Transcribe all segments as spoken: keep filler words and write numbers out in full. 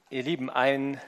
Ihr Lieben, ein,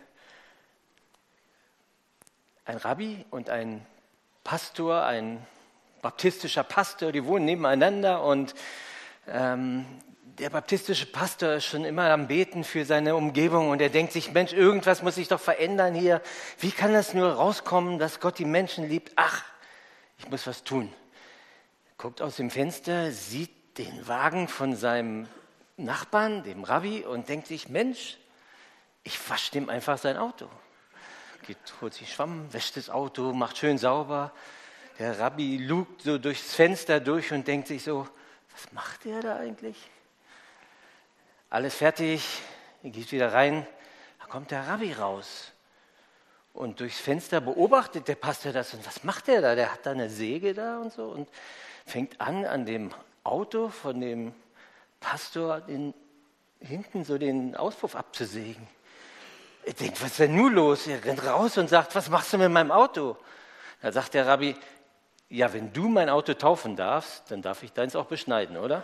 ein Rabbi und ein Pastor, ein baptistischer Pastor, die wohnen nebeneinander und ähm, der baptistische Pastor ist schon immer am Beten für seine Umgebung und er denkt sich, Mensch, irgendwas muss sich doch verändern hier. Wie kann das nur rauskommen, dass Gott die Menschen liebt? Ach, ich muss was tun. Guckt aus dem Fenster, sieht den Wagen von seinem Nachbarn, dem Rabbi, und denkt sich, Mensch, ich wasche dem einfach sein Auto. Geht, holt sich Schwamm, wäscht das Auto, macht schön sauber. Der Rabbi lugt so durchs Fenster durch und denkt sich so, was macht der da eigentlich? Alles fertig, er geht wieder rein, da kommt der Rabbi raus. Und durchs Fenster beobachtet der Pastor das und was macht der da? Der hat da eine Säge da und so und fängt an, an dem Auto von dem Pastor den, hinten so den Auspuff abzusägen. Er denkt, was ist denn nun los? Er rennt raus und sagt, was machst du mit meinem Auto? Da sagt der Rabbi, ja, wenn du mein Auto taufen darfst, dann darf ich deins auch beschneiden, oder?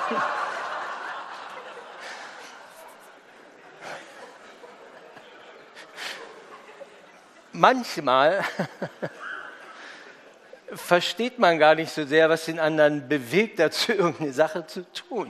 Manchmal versteht man gar nicht so sehr, was den anderen bewegt, dazu irgendeine Sache zu tun.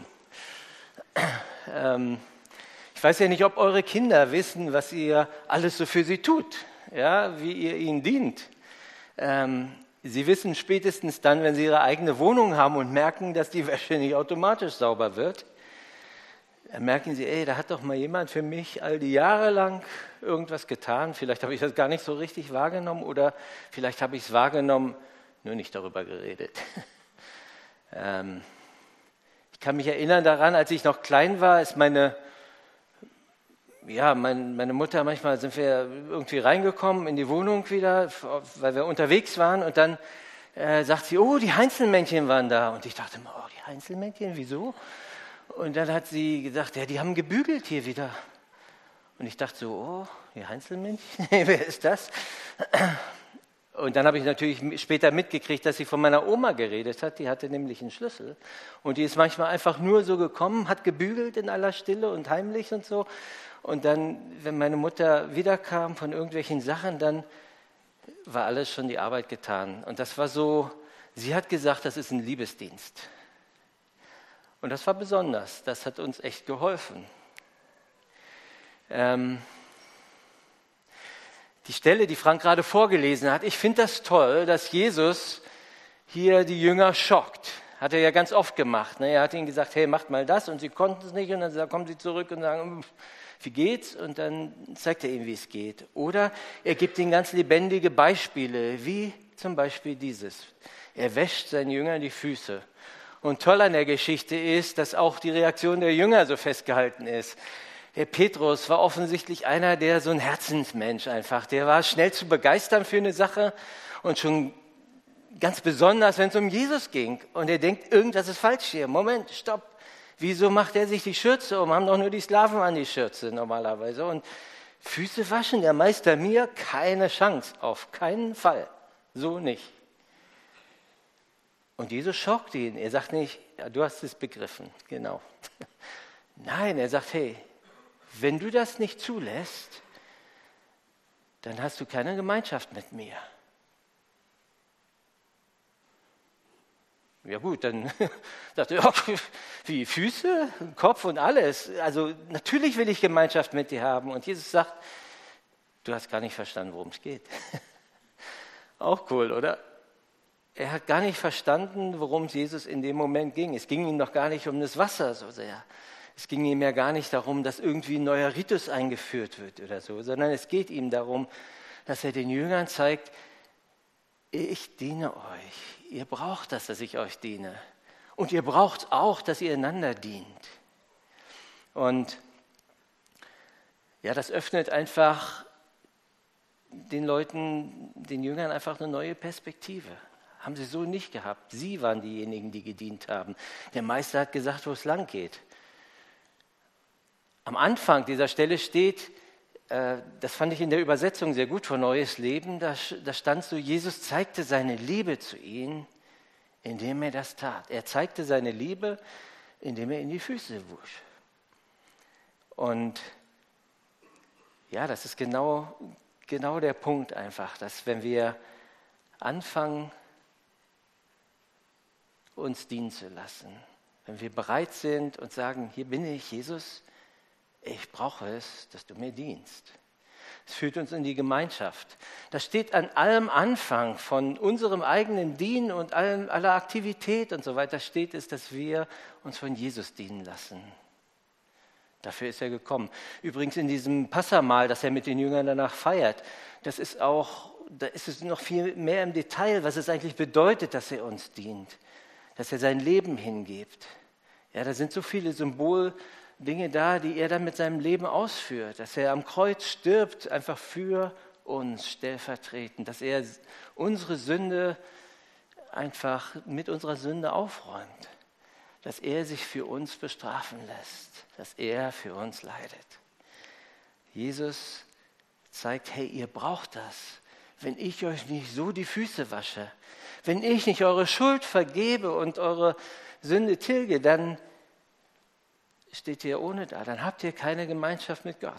Ähm, ich weiß ja nicht, ob eure Kinder wissen, was ihr alles so für sie tut, ja, wie ihr ihnen dient. Ähm, sie wissen spätestens dann, wenn sie ihre eigene Wohnung haben und merken, dass die Wäsche nicht automatisch sauber wird. Dann merken sie, ey, da hat doch mal jemand für mich all die Jahre lang irgendwas getan. Vielleicht habe ich das gar nicht so richtig wahrgenommen oder vielleicht habe ich es wahrgenommen, nur nicht darüber geredet. ähm, ich kann mich erinnern daran, als ich noch klein war, ist meine, ja, mein, meine Mutter, manchmal sind wir irgendwie reingekommen in die Wohnung wieder, weil wir unterwegs waren und dann äh, sagt sie, oh, die Heinzelmännchen waren da. Und ich dachte immer, oh, die Heinzelmännchen, wieso? Und dann hat sie gesagt, ja, die haben gebügelt hier wieder. Und ich dachte so, oh, die Heinzelmännchen, wer ist das? Und dann habe ich natürlich später mitgekriegt, dass sie von meiner Oma geredet hat. Die hatte nämlich einen Schlüssel. Und die ist manchmal einfach nur so gekommen, hat gebügelt in aller Stille und heimlich und so. Und dann, wenn meine Mutter wiederkam von irgendwelchen Sachen, dann war alles schon die Arbeit getan. Und das war so, sie hat gesagt, das ist ein Liebesdienst. Und das war besonders, das hat uns echt geholfen. Ähm, die Stelle, die Frank gerade vorgelesen hat, ich finde das toll, dass Jesus hier die Jünger schockt. Hat er ja ganz oft gemacht. Ne? Er hat ihnen gesagt, hey, macht mal das und sie konnten es nicht und dann kommen sie zurück und sagen, wie geht's? Und dann zeigt er ihnen, wie es geht. Oder er gibt ihnen ganz lebendige Beispiele, wie zum Beispiel dieses. Er wäscht seinen Jüngern die Füße. Und toll an der Geschichte ist, dass auch die Reaktion der Jünger so festgehalten ist. Der Petrus war offensichtlich einer, der so ein Herzensmensch einfach, der war schnell zu begeistern für eine Sache und schon ganz besonders, wenn es um Jesus ging. Und er denkt, irgendwas ist falsch hier. Moment, stopp. Wieso macht er sich die Schürze um? Haben doch nur die Sklaven an die Schürze normalerweise. Und Füße waschen, der Meister mir, keine Chance, auf keinen Fall. So nicht. Und Jesus schockt ihn. Er sagt nicht, ja, du hast es begriffen, genau. Nein, er sagt, hey, wenn du das nicht zulässt, dann hast du keine Gemeinschaft mit mir. Ja gut, dann sagt er, wie Füße, Kopf und alles. Also natürlich will ich Gemeinschaft mit dir haben. Und Jesus sagt, du hast gar nicht verstanden, worum es geht. Auch cool, oder? Er hat gar nicht verstanden, worum es Jesus in dem Moment ging. Es ging ihm noch gar nicht um das Wasser so sehr. Es ging ihm ja gar nicht darum, dass irgendwie ein neuer Ritus eingeführt wird oder so, sondern es geht ihm darum, dass er den Jüngern zeigt, ich diene euch. Ihr braucht das, dass ich euch diene. Und ihr braucht auch, dass ihr einander dient. Und ja, das öffnet einfach den Leuten, den Jüngern einfach eine neue Perspektive. Haben sie so nicht gehabt. Sie waren diejenigen, die gedient haben. Der Meister hat gesagt, wo es lang geht. Am Anfang dieser Stelle steht, äh, das fand ich in der Übersetzung sehr gut von Neues Leben, da, da stand so, Jesus zeigte seine Liebe zu ihnen, indem er das tat. Er zeigte seine Liebe, indem er in die Füße wusch. Und Ja, das ist genau, genau der Punkt einfach, dass wenn wir anfangen, uns dienen zu lassen, wenn wir bereit sind und sagen, hier bin ich, Jesus, ich brauche es, dass du mir dienst. Es führt uns in die Gemeinschaft. Das steht an allem Anfang von unserem eigenen Dienen und allem, aller Aktivität und so weiter, steht es, dass wir uns von Jesus dienen lassen. Dafür ist er gekommen. Übrigens in diesem Passamahl, das er mit den Jüngern danach feiert, das ist auch, da ist es noch viel mehr im Detail, was es eigentlich bedeutet, dass er uns dient, dass er sein Leben hingibt. Ja, da sind so viele Symboldinge da, die er dann mit seinem Leben ausführt, dass er am Kreuz stirbt, einfach für uns stellvertretend, dass er unsere Sünde einfach mit unserer Sünde aufräumt, dass er sich für uns bestrafen lässt, dass er für uns leidet. Jesus zeigt, hey, ihr braucht das. Wenn ich euch nicht so die Füße wasche, wenn ich nicht eure Schuld vergebe und eure Sünde tilge, dann steht ihr ohne da, dann habt ihr keine Gemeinschaft mit Gott.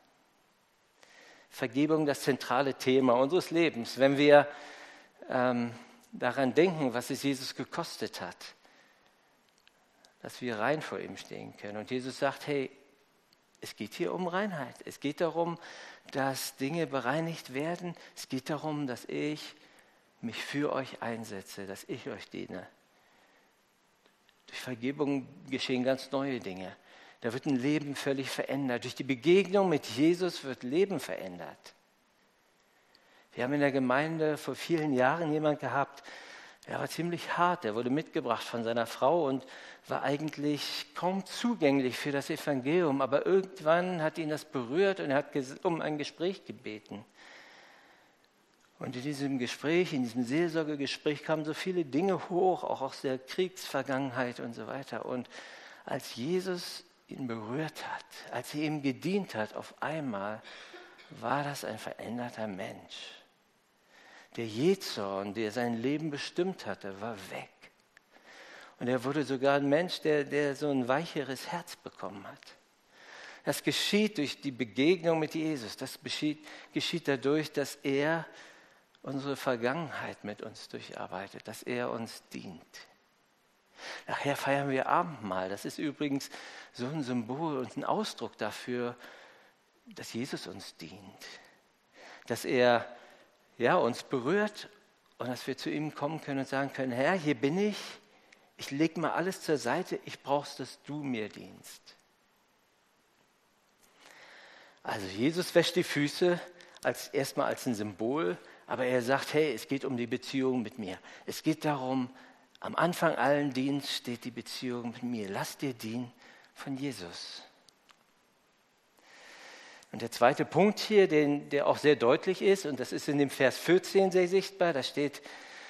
Vergebung, das zentrale Thema unseres Lebens. Wenn wir ähm, daran denken, was es Jesus gekostet hat, dass wir rein vor ihm stehen können. Und Jesus sagt, hey, es geht hier um Reinheit. Es geht darum, dass Dinge bereinigt werden. Es geht darum, dass ich mich für euch einsetze, dass ich euch diene. Durch Vergebung geschehen ganz neue Dinge. Da wird ein Leben völlig verändert. Durch die Begegnung mit Jesus wird Leben verändert. Wir haben in der Gemeinde vor vielen Jahren jemanden gehabt, der war ziemlich hart. Der wurde mitgebracht von seiner Frau und war eigentlich kaum zugänglich für das Evangelium. Aber irgendwann hat ihn das berührt und er hat um ein Gespräch gebeten. Und in diesem Gespräch, in diesem Seelsorgegespräch kamen so viele Dinge hoch, auch aus der Kriegsvergangenheit und so weiter. Und als Jesus ihn berührt hat, als er ihm gedient hat, auf einmal war das ein veränderter Mensch. Der Jezorn, der sein Leben bestimmt hatte, war weg. Und er wurde sogar ein Mensch, der, der so ein weicheres Herz bekommen hat. Das geschieht durch die Begegnung mit Jesus. Das geschieht, geschieht dadurch, dass er unsere Vergangenheit mit uns durcharbeitet, dass er uns dient. Nachher feiern wir Abendmahl. Das ist übrigens so ein Symbol und ein Ausdruck dafür, dass Jesus uns dient. Dass er ja, uns berührt und dass wir zu ihm kommen können und sagen können, Herr, hier bin ich, ich lege mal alles zur Seite, ich brauche es, dass du mir dienst. Also Jesus wäscht die Füße als, erstmal als ein Symbol, aber er sagt, hey, es geht um die Beziehung mit mir. Es geht darum, am Anfang allen Dienst steht die Beziehung mit mir. Lass dir dienen von Jesus. Und der zweite Punkt hier, den, der auch sehr deutlich ist, und das ist in dem Vers vierzehn sehr sichtbar, da steht,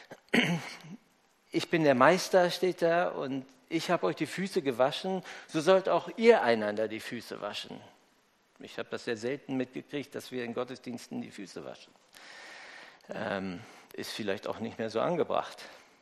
ich bin der Meister, steht da, und ich habe euch die Füße gewaschen, so sollt auch ihr einander die Füße waschen. Ich habe das sehr selten mitgekriegt, dass wir in Gottesdiensten die Füße waschen. Ähm, ist vielleicht auch nicht mehr so angebracht.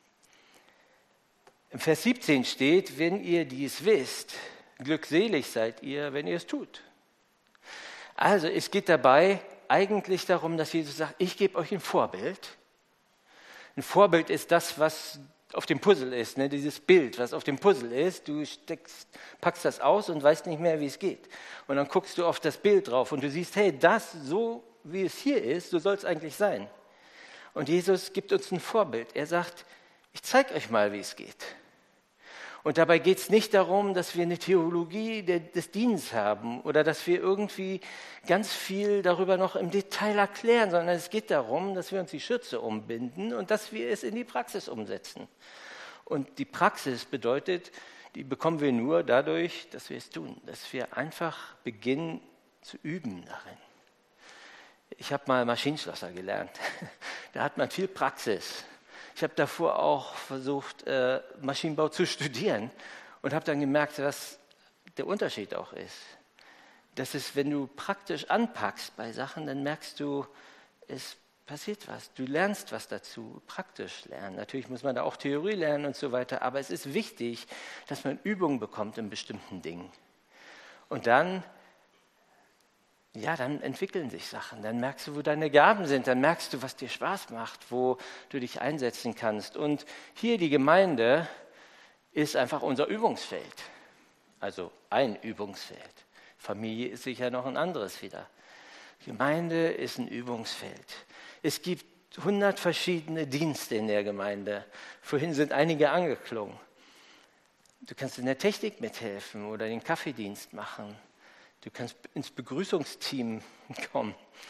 Im Vers siebzehn steht, wenn ihr dies wisst, glückselig seid ihr, wenn ihr es tut. Also es geht dabei eigentlich darum, dass Jesus sagt, ich gebe euch ein Vorbild. Ein Vorbild ist das, was auf dem Puzzle ist, ne? Dieses Bild, was auf dem Puzzle ist. Du steckst, packst das aus und weißt nicht mehr, wie es geht. Und dann guckst du auf das Bild drauf und du siehst, hey, das, so wie es hier ist, so soll es eigentlich sein. Und Jesus gibt uns ein Vorbild. Er sagt, ich zeige euch mal, wie es geht. Und dabei geht es nicht darum, dass wir eine Theologie des Dienstes haben oder dass wir irgendwie ganz viel darüber noch im Detail erklären, sondern es geht darum, dass wir uns die Schürze umbinden und dass wir es in die Praxis umsetzen. Und die Praxis bedeutet, die bekommen wir nur dadurch, dass wir es tun, dass wir einfach beginnen zu üben darin. Ich habe mal Maschinenschlosser gelernt. Da hat man viel Praxis. Ich habe davor auch versucht, äh, Maschinenbau zu studieren und habe dann gemerkt, was der Unterschied auch ist. Das ist, wenn du praktisch anpackst bei Sachen, dann merkst du, es passiert was. Du lernst was dazu, praktisch lernen. Natürlich muss man da auch Theorie lernen und so weiter, aber es ist wichtig, dass man Übung bekommt in bestimmten Dingen. Und dann ja, dann entwickeln sich Sachen. Dann merkst du, wo deine Gaben sind. Dann merkst du, was dir Spaß macht, wo du dich einsetzen kannst. Und hier die Gemeinde ist einfach unser Übungsfeld. Also ein Übungsfeld. Familie ist sicher noch ein anderes wieder. Gemeinde ist ein Übungsfeld. Es gibt hundert verschiedene Dienste in der Gemeinde. Vorhin sind einige angeklungen. Du kannst in der Technik mithelfen oder den Kaffeedienst machen. Du kannst ins Begrüßungsteam kommen.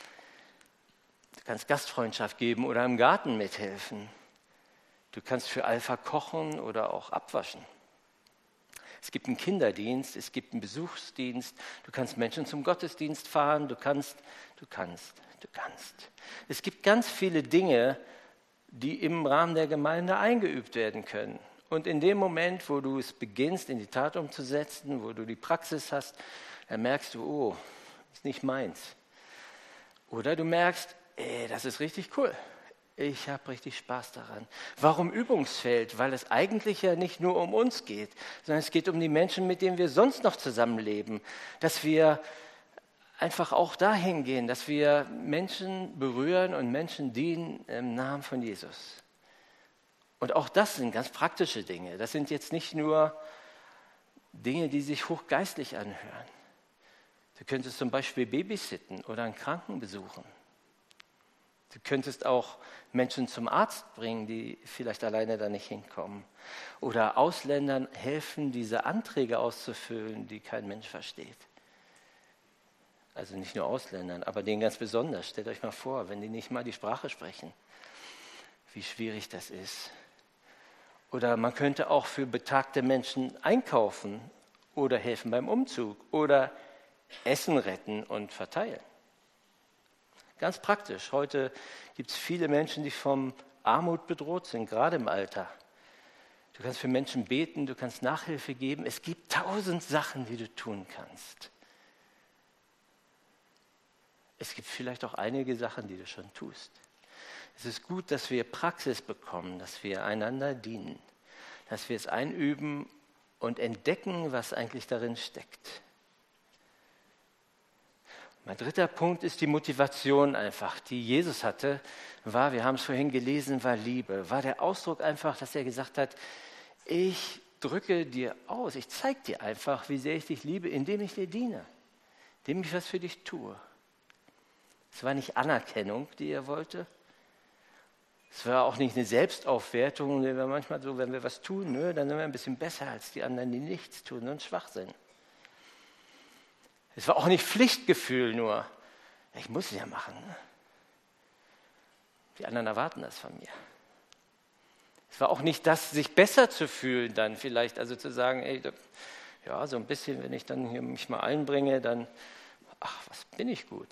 Du kannst Gastfreundschaft geben oder im Garten mithelfen. Du kannst für Alpha kochen oder auch abwaschen. Es gibt einen Kinderdienst, es gibt einen Besuchsdienst. Du kannst Menschen zum Gottesdienst fahren. Du kannst, du kannst, du kannst. Es gibt ganz viele Dinge, die im Rahmen der Gemeinde eingeübt werden können. Und in dem Moment, wo du es beginnst, in die Tat umzusetzen, wo du die Praxis hast, dann merkst du, oh, ist nicht meins. Oder du merkst, ey, das ist richtig cool. Ich habe richtig Spaß daran. Warum Übungsfeld? Weil es eigentlich ja nicht nur um uns geht, sondern es geht um die Menschen, mit denen wir sonst noch zusammenleben. Dass wir einfach auch dahin gehen, dass wir Menschen berühren und Menschen dienen im Namen von Jesus. Und auch das sind ganz praktische Dinge. Das sind jetzt nicht nur Dinge, die sich hochgeistlich anhören. Du könntest zum Beispiel babysitten oder einen Kranken besuchen. Du könntest auch Menschen zum Arzt bringen, die vielleicht alleine da nicht hinkommen. Oder Ausländern helfen, diese Anträge auszufüllen, die kein Mensch versteht. Also nicht nur Ausländern, aber denen ganz besonders. Stellt euch mal vor, wenn die nicht mal die Sprache sprechen, wie schwierig das ist. Oder man könnte auch für betagte Menschen einkaufen oder helfen beim Umzug oder Essen retten und verteilen. Ganz praktisch. Heute gibt es viele Menschen, die von Armut bedroht sind, gerade im Alter. Du kannst für Menschen beten, du kannst Nachhilfe geben. Es gibt tausend Sachen, die du tun kannst. Es gibt vielleicht auch einige Sachen, die du schon tust. Es ist gut, dass wir Praxis bekommen, dass wir einander dienen, dass wir es einüben und entdecken, was eigentlich darin steckt. Mein dritter Punkt ist die Motivation einfach, die Jesus hatte, war, wir haben es vorhin gelesen, war Liebe. War der Ausdruck einfach, dass er gesagt hat, ich drücke dir aus, ich zeige dir einfach, wie sehr ich dich liebe, indem ich dir diene, indem ich was für dich tue. Es war nicht Anerkennung, die er wollte. Es war auch nicht eine Selbstaufwertung, die wir manchmal so, wenn wir was tun, ne, dann sind wir ein bisschen besser als die anderen, die nichts tun und schwach sind. Es war auch nicht Pflichtgefühl nur. Ich muss es ja machen. Ne? Die anderen erwarten das von mir. Es war auch nicht das, sich besser zu fühlen dann vielleicht, also zu sagen, ey, ja, so ein bisschen, wenn ich dann hier mich mal einbringe, dann, ach, was bin ich gut.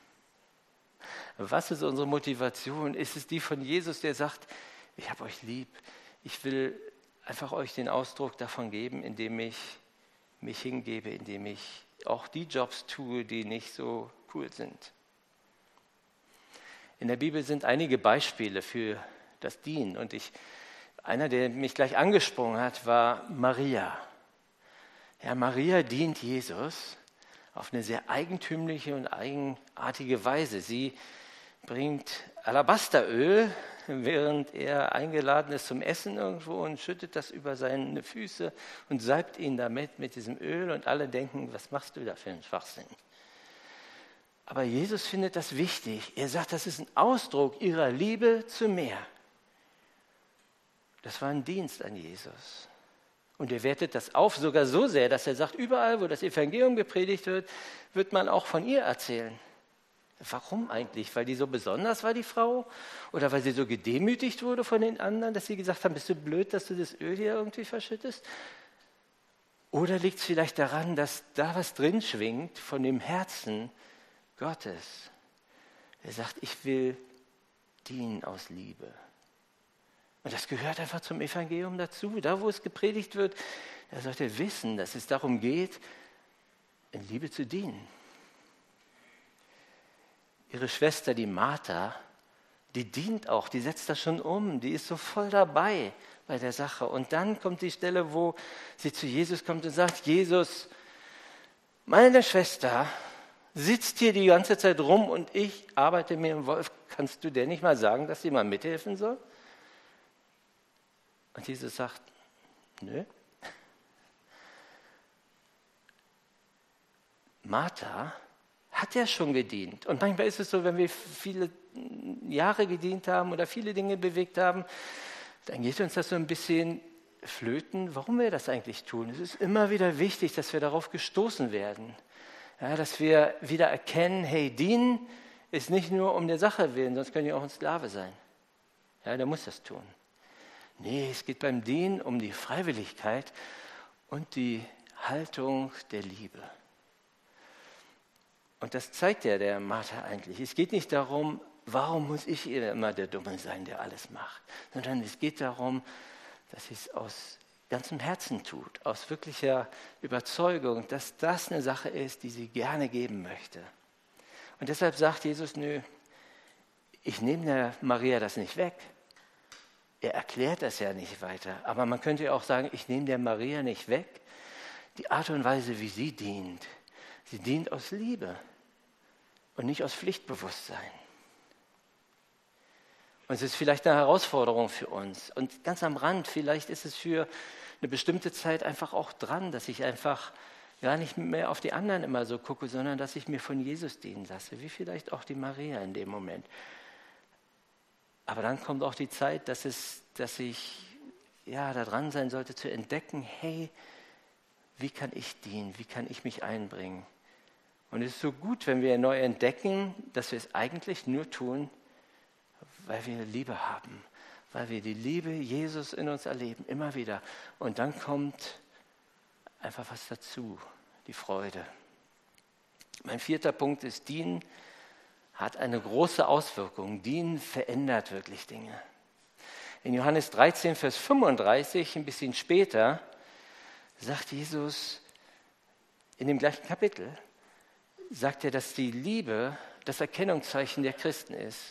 Was ist unsere Motivation? Ist es die von Jesus, der sagt, ich habe euch lieb, ich will einfach euch den Ausdruck davon geben, indem ich mich hingebe, indem ich auch die Jobs tue, die nicht so cool sind. In der Bibel sind einige Beispiele für das Dienen. Und ich, einer, der mich gleich angesprungen hat, war Maria. Ja, Maria dient Jesus auf eine sehr eigentümliche und eigenartige Weise. Sie bringt Alabasteröl, während er eingeladen ist zum Essen irgendwo und schüttet das über seine Füße und salbt ihn damit mit diesem Öl und alle denken, was machst du da für einen Schwachsinn? Aber Jesus findet das wichtig. Er sagt, das ist ein Ausdruck ihrer Liebe zu mir. Das war ein Dienst an Jesus. Und er wertet das auf, sogar so sehr, dass er sagt, überall, wo das Evangelium gepredigt wird, wird man auch von ihr erzählen. Warum eigentlich? Weil die so besonders war, die Frau? Oder weil sie so gedemütigt wurde von den anderen, dass sie gesagt haben, bist du blöd, dass du das Öl hier irgendwie verschüttest? Oder liegt es vielleicht daran, dass da was drin schwingt von dem Herzen Gottes? Er sagt, ich will dienen aus Liebe. Und das gehört einfach zum Evangelium dazu. Da, wo es gepredigt wird, da sollte er wissen, dass es darum geht, in Liebe zu dienen. Ihre Schwester, die Martha, die dient auch, die setzt das schon um, die ist so voll dabei bei der Sache. Und dann kommt die Stelle, wo sie zu Jesus kommt und sagt, Jesus, meine Schwester sitzt hier die ganze Zeit rum und ich arbeite mir im Wolf. Kannst du dir nicht mal sagen, dass sie mal mithelfen soll? Und Jesus sagt, nö. Martha hat ja schon gedient. Und manchmal ist es so, wenn wir viele Jahre gedient haben oder viele Dinge bewegt haben, dann geht uns das so ein bisschen flöten, warum wir das eigentlich tun. Es ist immer wieder wichtig, dass wir darauf gestoßen werden. Ja, dass wir wieder erkennen, hey, dienen ist nicht nur um der Sache willen, sonst können wir auch ein Sklave sein. Ja, der muss das tun. Nee, es geht beim Dienen um die Freiwilligkeit und die Haltung der Liebe. Und das zeigt ja der Martha eigentlich. Es geht nicht darum, warum muss ich immer der Dumme sein, der alles macht, sondern es geht darum, dass sie es aus ganzem Herzen tut, aus wirklicher Überzeugung, dass das eine Sache ist, die sie gerne geben möchte. Und deshalb sagt Jesus, nö, ich nehme der Maria das nicht weg. Er erklärt das ja nicht weiter. Aber man könnte ja auch sagen, ich nehme der Maria nicht weg die Art und Weise, wie sie dient. Sie dient aus Liebe und nicht aus Pflichtbewusstsein. Und es ist vielleicht eine Herausforderung für uns. Und ganz am Rand, vielleicht ist es für eine bestimmte Zeit einfach auch dran, dass ich einfach gar nicht mehr auf die anderen immer so gucke, sondern dass ich mir von Jesus dienen lasse, wie vielleicht auch die Maria in dem Moment. Aber dann kommt auch die Zeit, dass, es, dass ich ja, da dran sein sollte, zu entdecken, hey, wie kann ich dienen, wie kann ich mich einbringen? Und es ist so gut, wenn wir neu entdecken, dass wir es eigentlich nur tun, weil wir Liebe haben, weil wir die Liebe Jesus in uns erleben, immer wieder. Und dann kommt einfach was dazu, die Freude. Mein vierter Punkt ist, Dienen hat eine große Auswirkung. Dienen verändert wirklich Dinge. In Johannes dreizehn, Vers fünfunddreißig, ein bisschen später, sagt Jesus in dem gleichen Kapitel, sagt er, dass die Liebe das Erkennungszeichen der Christen ist.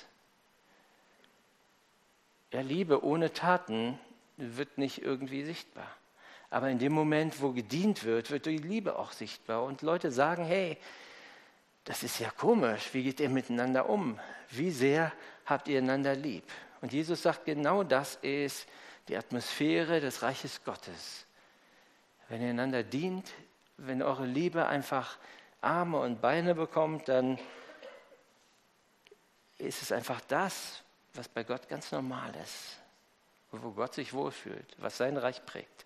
Ja, Liebe ohne Taten wird nicht irgendwie sichtbar. Aber in dem Moment, wo gedient wird, wird die Liebe auch sichtbar. Und Leute sagen, hey, das ist ja komisch, wie geht ihr miteinander um? Wie sehr habt ihr einander lieb? Und Jesus sagt, genau das ist die Atmosphäre des Reiches Gottes. Wenn ihr einander dient, wenn eure Liebe einfach Arme und Beine bekommt, dann ist es einfach das, was bei Gott ganz normal ist, wo Gott sich wohlfühlt, was sein Reich prägt.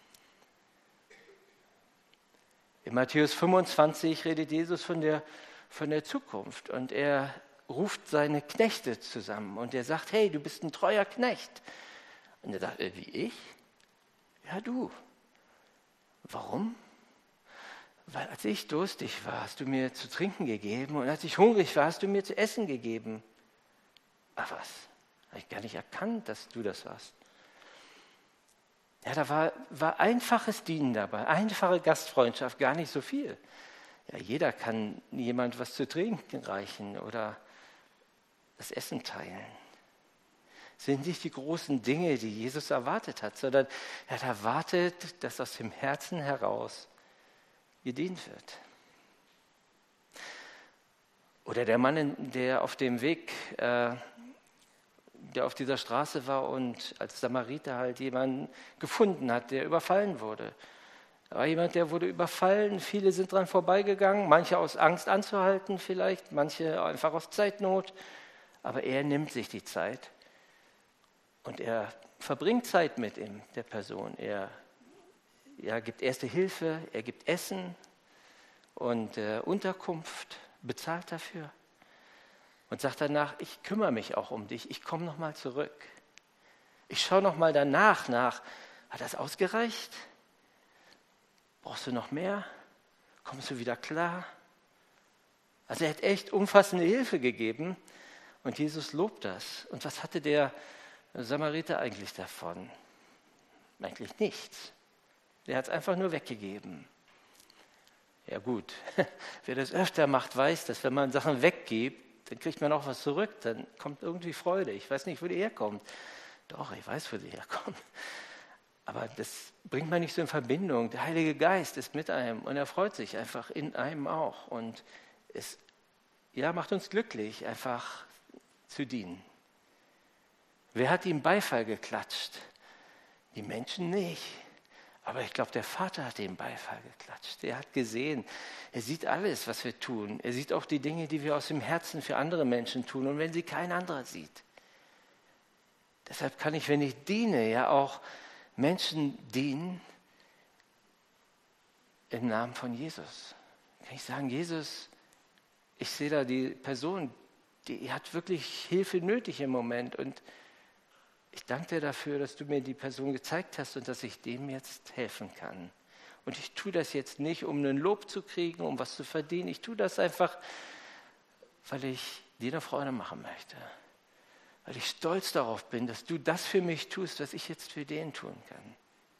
In Matthäus fünfundzwanzig redet Jesus von der, von der Zukunft und er ruft seine Knechte zusammen und er sagt, hey, du bist ein treuer Knecht. Und er sagt, äh, wie ich? Ja, du. Warum? Weil als ich durstig war, hast du mir zu trinken gegeben und als ich hungrig war, hast du mir zu essen gegeben. Ach was, habe ich gar nicht erkannt, dass du das warst. Ja, da war, war einfaches Dienen dabei, einfache Gastfreundschaft, gar nicht so viel. Ja, jeder kann jemand was zu trinken reichen oder das Essen teilen. Das sind nicht die großen Dinge, die Jesus erwartet hat, sondern er hat erwartet, dass aus dem Herzen heraus gedient wird. Oder der Mann, der auf dem Weg, äh, der auf dieser Straße war und als Samariter halt jemanden gefunden hat, der überfallen wurde. Da war jemand, der wurde überfallen, viele sind dran vorbeigegangen, manche aus Angst anzuhalten vielleicht, manche einfach aus Zeitnot, aber er nimmt sich die Zeit und er verbringt Zeit mit ihm, der Person. Er Er gibt erste Hilfe, er gibt Essen und äh, Unterkunft, bezahlt dafür und sagt danach, ich kümmere mich auch um dich, ich komme nochmal zurück. Ich schaue nochmal danach nach, hat das ausgereicht? Brauchst du noch mehr? Kommst du wieder klar? Also er hat echt umfassende Hilfe gegeben und Jesus lobt das. Und was hatte der Samariter eigentlich davon? Eigentlich nichts. Der hat es einfach nur weggegeben. Ja gut, wer das öfter macht, weiß, dass wenn man Sachen weggibt, dann kriegt man auch was zurück, dann kommt irgendwie Freude. Ich weiß nicht, wo die herkommt. Doch, ich weiß, wo die herkommt. Aber das bringt man nicht so in Verbindung. Der Heilige Geist ist mit einem und er freut sich einfach in einem auch. Und es ja, macht uns glücklich, einfach zu dienen. Wer hat ihm Beifall geklatscht? Die Menschen nicht. Aber ich glaube, der Vater hat ihm Beifall geklatscht. Er hat gesehen, er sieht alles, was wir tun. Er sieht auch die Dinge, die wir aus dem Herzen für andere Menschen tun. Und wenn sie kein anderer sieht. Deshalb kann ich, wenn ich diene, ja auch Menschen dienen im Namen von Jesus. Kann ich sagen, Jesus, ich sehe da die Person, die hat wirklich Hilfe nötig im Moment. Und ich danke dir dafür, dass du mir die Person gezeigt hast und dass ich dem jetzt helfen kann. Und ich tue das jetzt nicht, um einen Lob zu kriegen, um was zu verdienen. Ich tue das einfach, weil ich dir eine Freude machen möchte. Weil ich stolz darauf bin, dass du das für mich tust, was ich jetzt für den tun kann.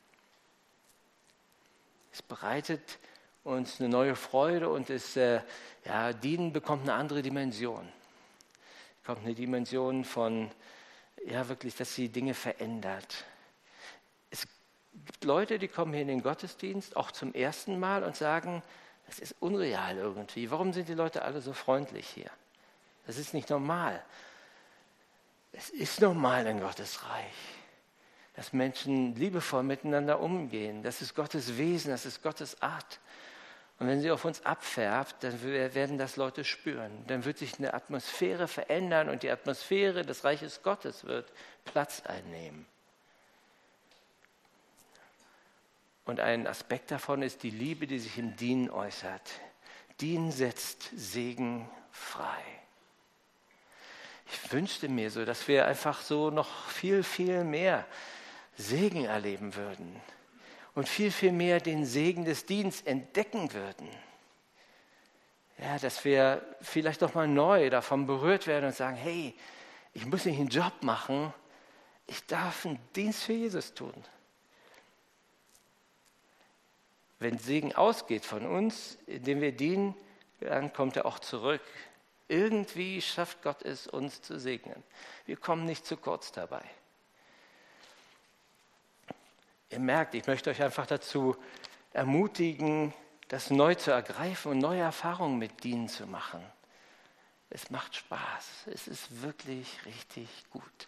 Es bereitet uns eine neue Freude und es, äh, ja, Dienen bekommt eine andere Dimension. Es bekommt eine Dimension von, ja wirklich, dass sie Dinge verändert. Es gibt Leute, die kommen hier in den Gottesdienst, auch zum ersten Mal und sagen, das ist unreal irgendwie. Warum sind die Leute alle so freundlich hier? Das ist nicht normal. Es ist normal in Gottes Reich, dass Menschen liebevoll miteinander umgehen. Das ist Gottes Wesen, das ist Gottes Art. Und wenn sie auf uns abfärbt, dann werden das Leute spüren. Dann wird sich eine Atmosphäre verändern und die Atmosphäre des Reiches Gottes wird Platz einnehmen. Und ein Aspekt davon ist die Liebe, die sich im Dienen äußert. Dienen setzt Segen frei. Ich wünschte mir so, dass wir einfach so noch viel, viel mehr Segen erleben würden. Und viel, viel mehr den Segen des Dienstes entdecken würden. Ja, dass wir vielleicht doch mal neu davon berührt werden und sagen, hey, ich muss nicht einen Job machen, ich darf einen Dienst für Jesus tun. Wenn Segen ausgeht von uns, indem wir dienen, dann kommt er auch zurück. Irgendwie schafft Gott es, uns zu segnen. Wir kommen nicht zu kurz dabei. Ihr merkt, ich möchte euch einfach dazu ermutigen, das neu zu ergreifen und neue Erfahrungen mit Dienen zu machen. Es macht Spaß. Es ist wirklich richtig gut.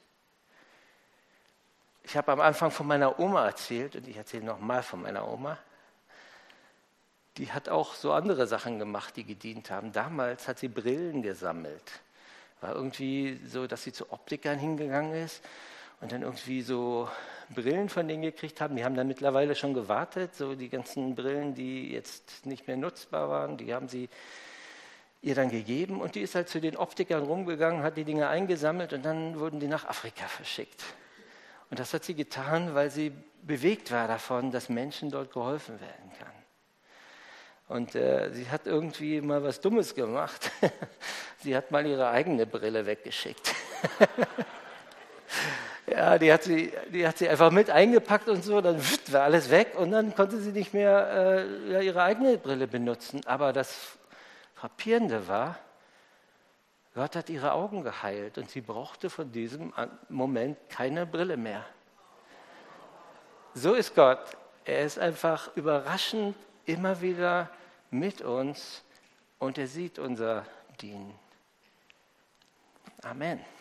Ich habe am Anfang von meiner Oma erzählt und ich erzähle nochmal von meiner Oma. Die hat auch so andere Sachen gemacht, die gedient haben. Damals hat sie Brillen gesammelt. War irgendwie so, dass sie zu Optikern hingegangen ist und dann irgendwie so Brillen von denen gekriegt haben. Die haben dann mittlerweile schon gewartet. So die ganzen Brillen, die jetzt nicht mehr nutzbar waren, die haben sie ihr dann gegeben. Und die ist halt zu den Optikern rumgegangen, hat die Dinge eingesammelt und dann wurden die nach Afrika verschickt. Und das hat sie getan, weil sie bewegt war davon, dass Menschen dort geholfen werden kann. Und äh, sie hat irgendwie mal was Dummes gemacht. Sie hat mal ihre eigene Brille weggeschickt. Ja, die hat, sie, die hat sie einfach mit eingepackt und so, dann war alles weg und dann konnte sie nicht mehr äh, ja, ihre eigene Brille benutzen. Aber das Frappierende war, Gott hat ihre Augen geheilt und sie brauchte von diesem Moment keine Brille mehr. So ist Gott. Er ist einfach überraschend immer wieder mit uns und er sieht unser Dienen. Amen.